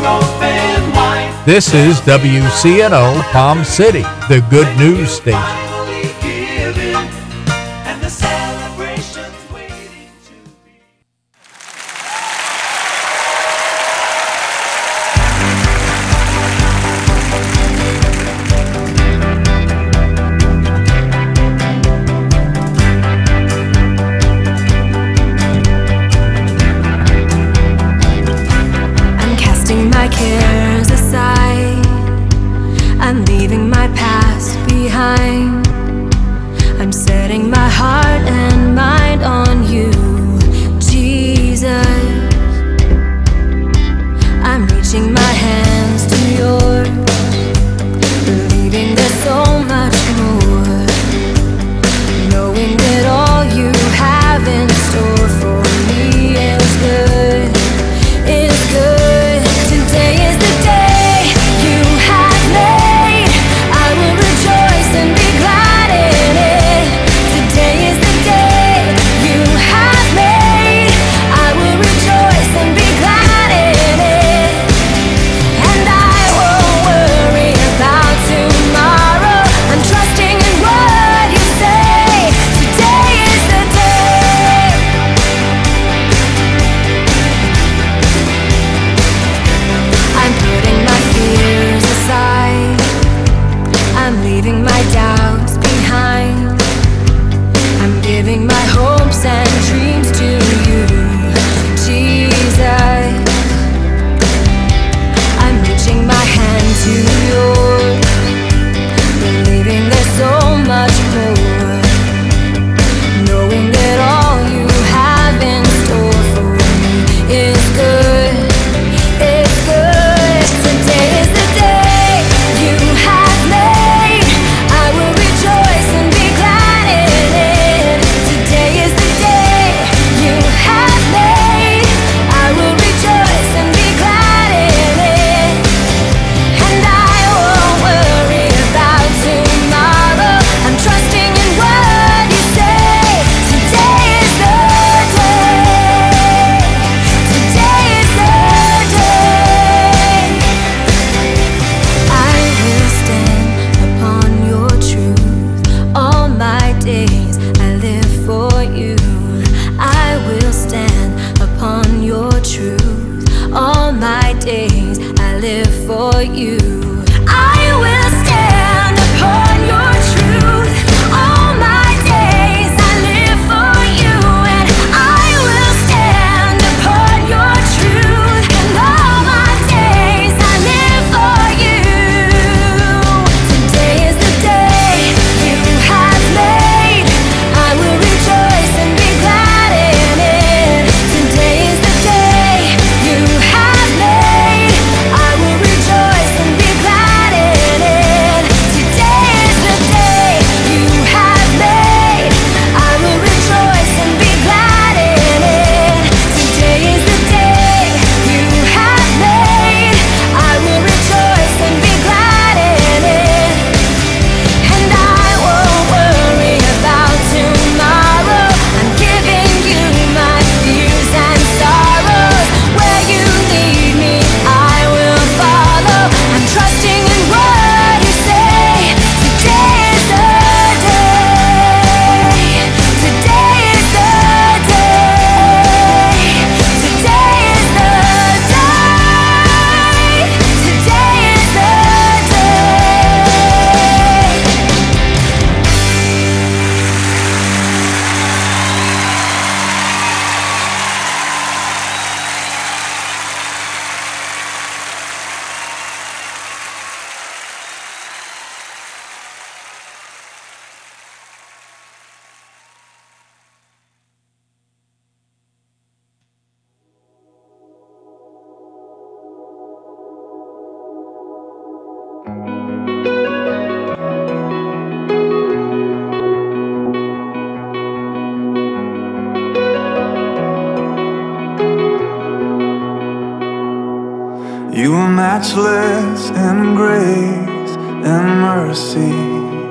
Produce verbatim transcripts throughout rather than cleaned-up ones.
open wide. This is W C N O Palm City, the good news station. Finally giving, and the celebration's waiting to be. I'm casting my cares aside. I'm leaving my past behind. I'm setting my heart and mind on you, Jesus. I'm reaching my hands to yours, believing there's so much more, knowing that all you have in store for me is good, is good. Today is the day you have made. I will rejoice and be glad in it. Today is the day you have made. I will rejoice and be glad in it. And I won't worry about tomorrow. I'm trusting in what you say. Today is the day. I'm putting my fears aside. I'm leaving my doubts behind. I'm giving my hopes and dreams to you, Jesus. I'm reaching my hand to yours, believing there's so much more, knowing that all you have in store for me is good, is good. Today is the day you have made. I will rejoice and be glad in it. Today is the day you have made. I will rejoice and be glad in it. And I won't worry about tomorrow. I'm trusting in what you say. Today is the day. Today is the day. I will stand upon your truth. All my days I live for you. I will stand upon your truth. All my days I live for you. I will stand upon your truth. All my days I live for you. And I will stand upon your truth. And all my days I live for you. Today is the day you have made. I will rejoice and be glad in it. Today is the day you have made. I will rejoice and be glad in it. Today is the day you have made. I will rejoice and be glad in it. Today is the day you have made. I will rejoice and be glad in it. And I won't worry about tomorrow. I'm giving you my fears and sorrows. Where you lead me, I will follow. I'm trusting in what you say. Today is the day. Today is the day. Today is the day. Today is the day. You are matchless in grace and mercy.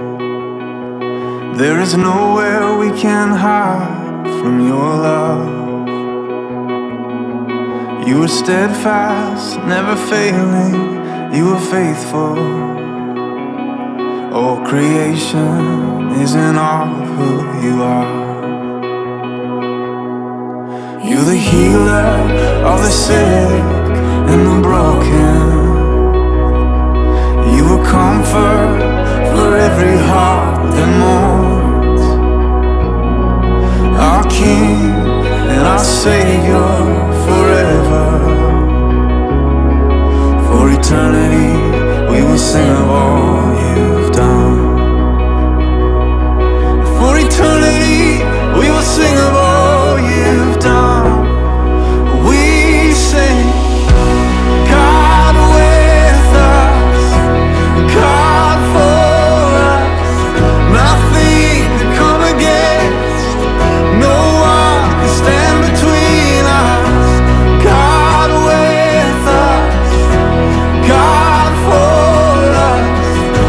There is nowhere we can hide from your love. You were steadfast, never failing. You were faithful. All creation is in awe of who you are. You're the healer of the sick and the broken. You were comfort for every heart that mourns. Our King and our Savior forever. For eternity we will sing of all you've done. For eternity we will sing of all you've done. We sing, God with us, God for us. Nothing can come against, no one can stand between us. God with us, God for us.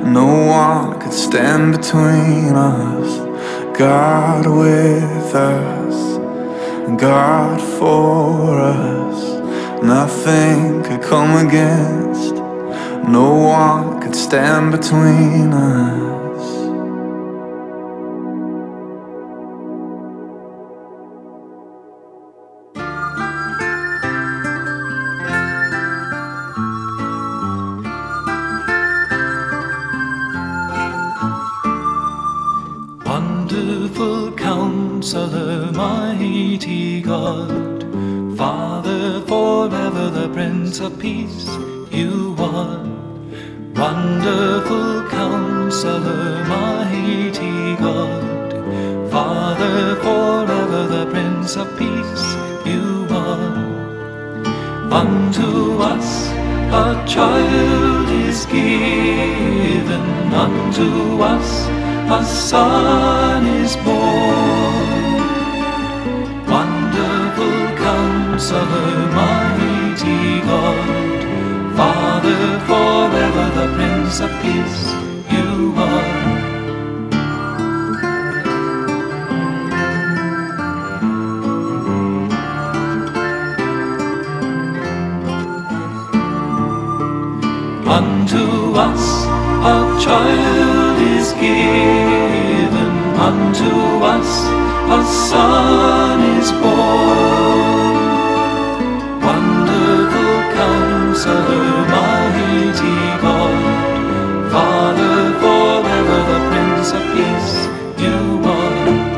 no one could stand between us. God with us, God for us. Nothing could come against, no one could stand between us. Wonderful Counselor, mighty God, Father forever, the Prince of Peace, you are. Wonderful Counselor, mighty God, Father forever, the Prince of Peace, you are. Unto us a child is given, unto us a son is born. Wonderful Counselor, mighty God, Father forever, the Prince of Peace, you are. Unto us a child is given, unto us a son is born. Wonderful Counselor, mighty God, Father forever, the Prince of Peace, you are.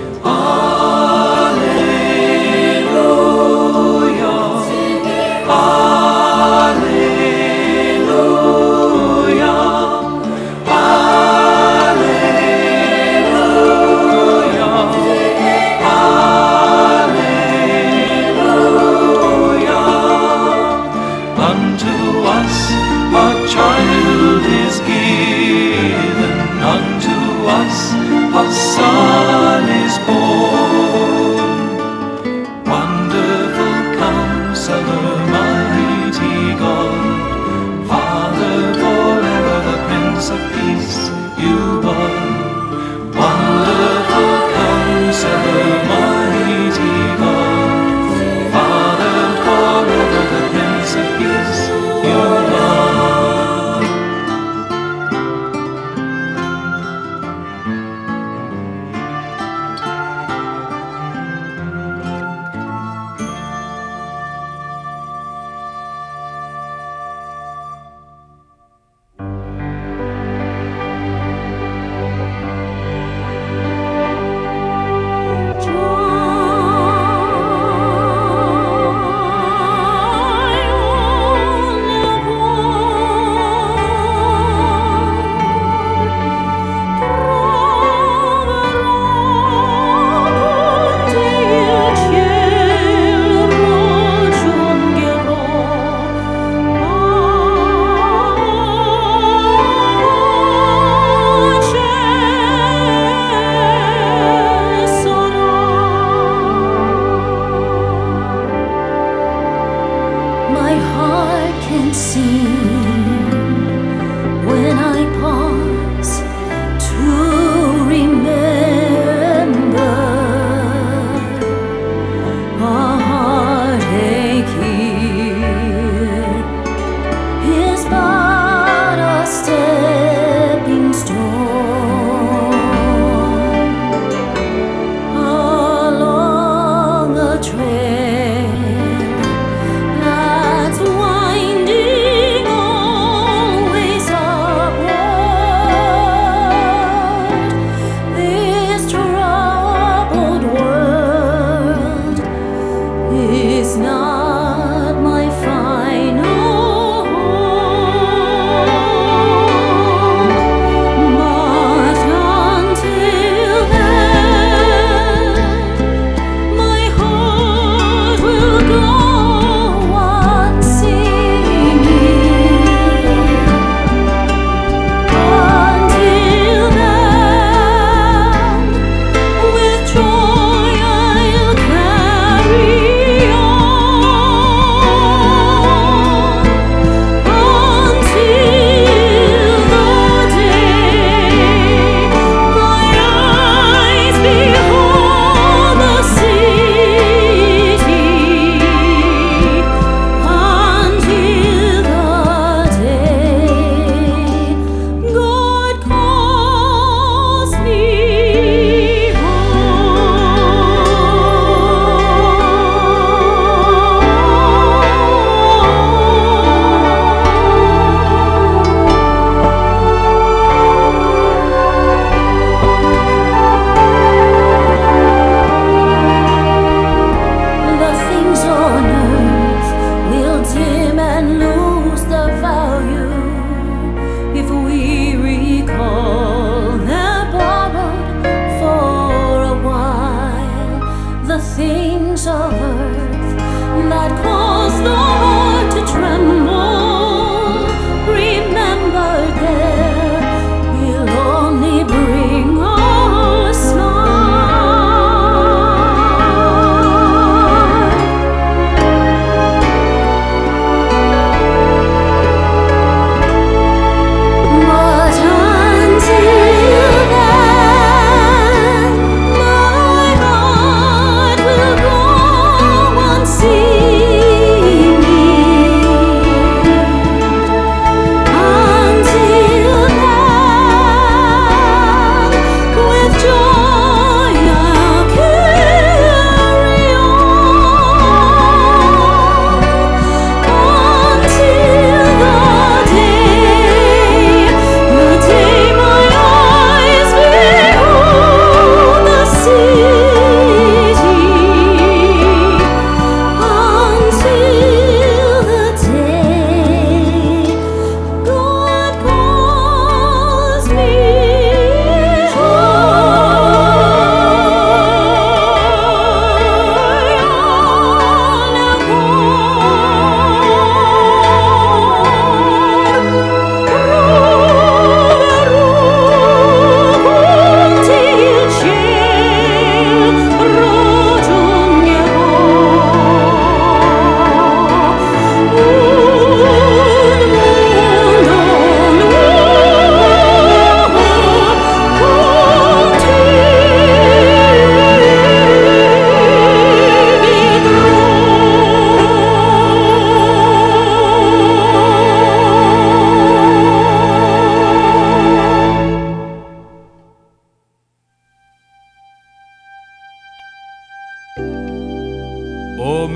A son is born. Wonderful Counselor, mighty God, Father forever, the Prince of Peace, you are. Wonderful Counselor, mighty God, Father forever, the Prince of Peace, you are.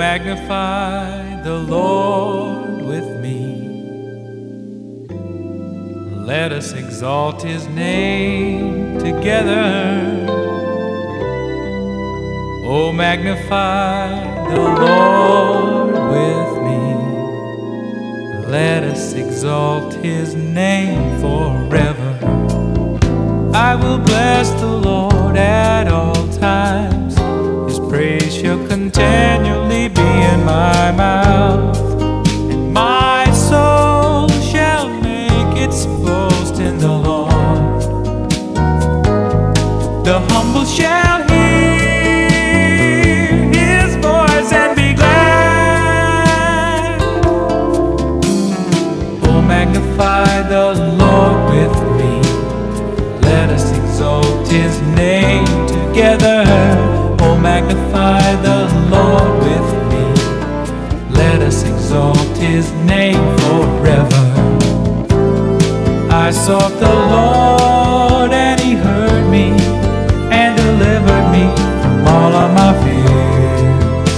magnify the Lord with me. Let us exalt his name together. Oh, magnify the Lord with me. Let us exalt his name forever. I will bless the Lord at all times. His praise shall continually be in my mouth. And my soul shall make its boast in the Lord. The humble shall hear his voice and be glad. Oh, magnify the Lord with me. Let us exalt his name together. Oh, magnify the Lord with me. Let us exalt his name forever. I sought the Lord and he heard me and delivered me from all of my fears.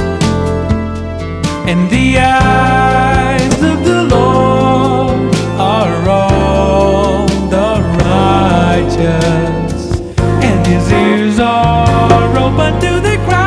And the eyes of the Lord are on the righteous, and his ears are open to their cries.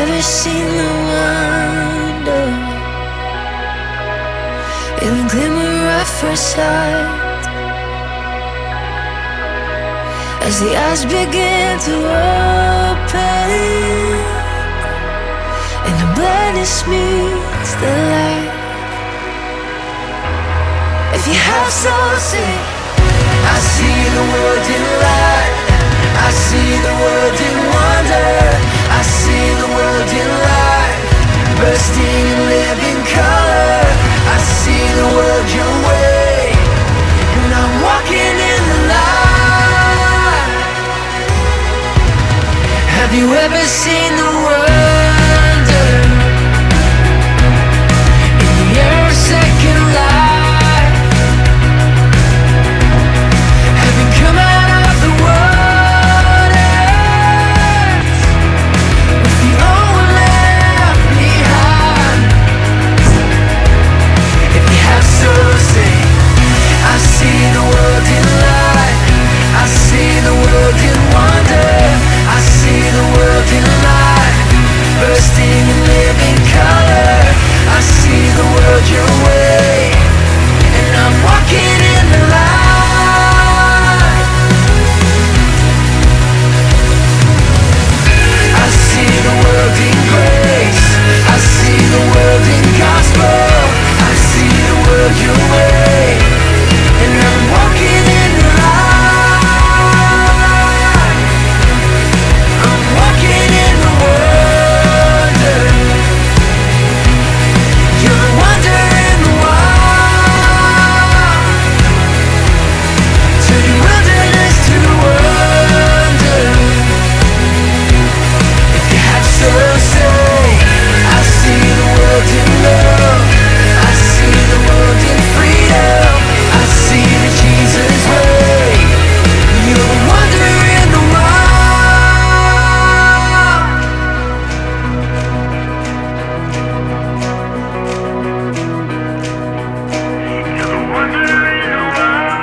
ever seen the wonder in the glimmer of first sight? As the eyes begin to open and the blindness meets the light. If you have soul, say, I see the world in light, I see the world in wonder, I see the world in light, bursting in living color. I see the world your way, and I'm walking in the light. Have you ever seen the